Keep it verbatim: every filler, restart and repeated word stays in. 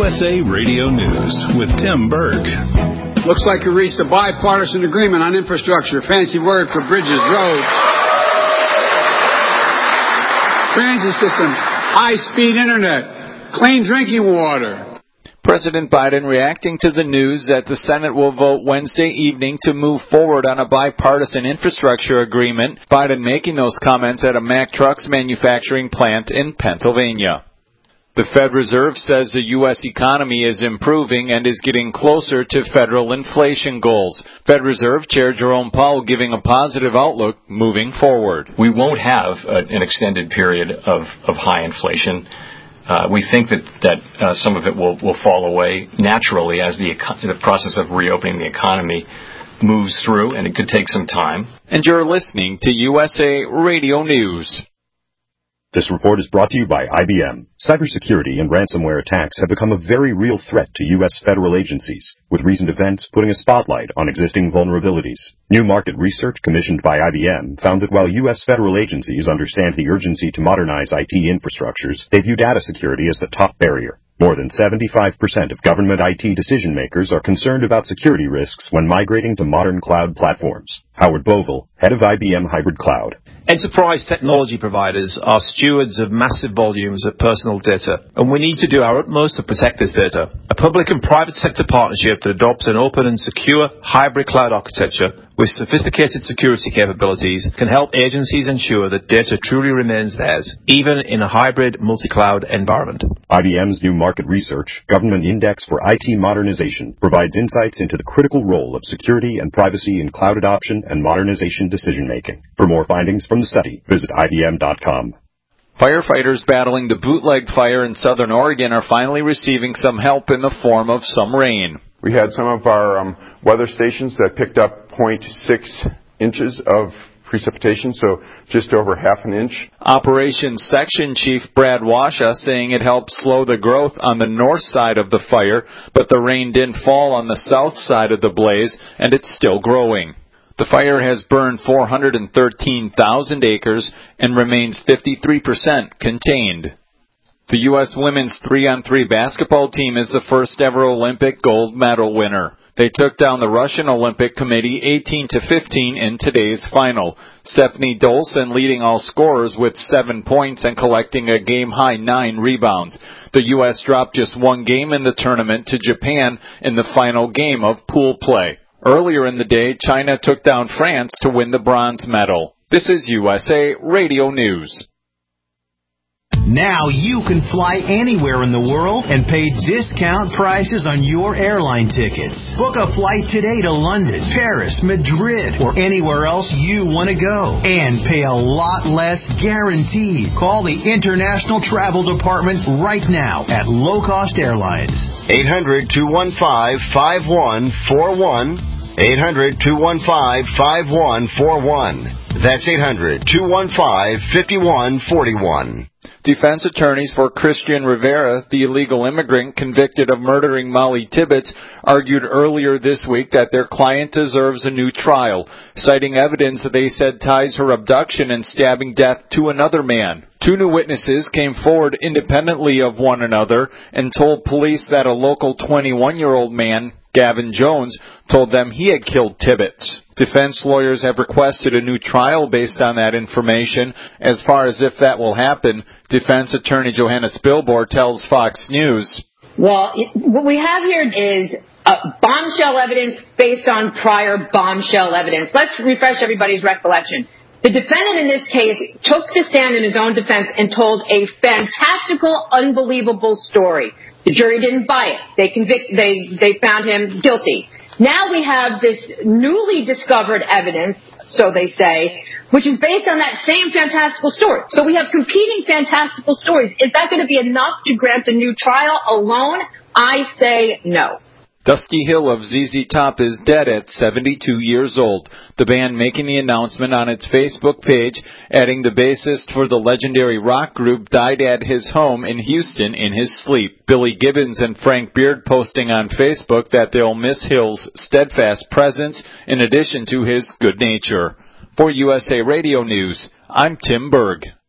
S A Radio News with Tim Berg. Looks like we reached a bipartisan agreement on infrastructure. Fancy word for bridges, roads, transit system, high-speed internet, clean drinking water. President Biden reacting to the news that the Senate will vote Wednesday evening to move forward on a bipartisan infrastructure agreement. Biden making those comments at a Mack Trucks manufacturing plant in Pennsylvania. The Fed Reserve says the U S economy is improving and is getting closer to federal inflation goals. Fed Reserve Chair Jerome Powell giving a positive outlook moving forward. We won't have a, an extended period of, of high inflation. Uh, we think that, that uh, some of it will, will fall away naturally as the, eco- the process of reopening the economy moves through, and it could take some time. And you're listening to U S A Radio News. This report is brought to you by I B M. Cybersecurity and ransomware attacks have become a very real threat to U S federal agencies, with recent events putting a spotlight on existing vulnerabilities. New market research commissioned by I B M found that while U S federal agencies understand the urgency to modernize I T infrastructures, they view data security as the top barrier. More than seventy-five percent of government I T decision makers are concerned about security risks when migrating to modern cloud platforms. Howard Bovell, head of I B M Hybrid Cloud. Enterprise technology providers are stewards of massive volumes of personal data, and we need to do our utmost to protect this data. A public and private sector partnership that adopts an open and secure hybrid cloud architecture with sophisticated security capabilities can help agencies ensure that data truly remains theirs, even in a hybrid multi-cloud environment. I B M's new market research, Government Index for I T Modernization, provides insights into the critical role of security and privacy in cloud adoption and modernization decision-making. For more findings from the study, visit I B M dot com. Firefighters battling the bootleg fire in southern Oregon are finally receiving some help in the form of some rain. We had some of our um, weather stations that picked up zero point six inches of precipitation, so just over half an inch. Operations Section Chief Brad Washa saying it helped slow the growth on the north side of the fire, but the rain didn't fall on the south side of the blaze, and it's still growing. The fire has burned four hundred thirteen thousand acres and remains fifty-three percent contained. The U S women's three on three basketball team is the first ever Olympic gold medal winner. They took down the Russian Olympic Committee eighteen to fifteen in today's final. Stephanie Dolson leading all scorers with seven points and collecting a game-high nine rebounds. The U S dropped just one game in the tournament to Japan in the final game of pool play. Earlier in the day, China took down France to win the bronze medal. This is U S A Radio News. Now you can fly anywhere in the world and pay discount prices on your airline tickets. Book a flight today to London, Paris, Madrid, or anywhere else you want to go. And pay a lot less guaranteed. Call the International Travel Department right now at Low Cost Airlines. eight hundred, two one five, five one four one. eight hundred, two one five, five one four one. That's eight hundred, two one five, five one four one. Defense attorneys for Christian Rivera, the illegal immigrant convicted of murdering Molly Tibbetts, argued earlier this week that their client deserves a new trial, citing evidence they said ties her abduction and stabbing death to another man. Two new witnesses came forward independently of one another and told police that a local twenty-one-year-old man, Gavin Jones, told them he had killed Tibbetts. Defense lawyers have requested a new trial based on that information. As far as if that will happen, defense attorney Johanna Spilbor tells Fox News. Well, what we have here is uh, bombshell evidence based on prior bombshell evidence. Let's refresh everybody's recollection. The defendant in this case took the stand in his own defense and told a fantastical, unbelievable story. The jury didn't buy it. They convict, they, they found him guilty. Now we have this newly discovered evidence, so they say, which is based on that same fantastical story. So we have competing fantastical stories. Is that going to be enough to grant a new trial alone? I say no. Dusty Hill of Z Z Top is dead at seventy-two years old. The band making the announcement on its Facebook page, adding the bassist for the legendary rock group died at his home in Houston in his sleep. Billy Gibbons and Frank Beard posting on Facebook that they'll miss Hill's steadfast presence in addition to his good nature. For U S A Radio News, I'm Tim Berg.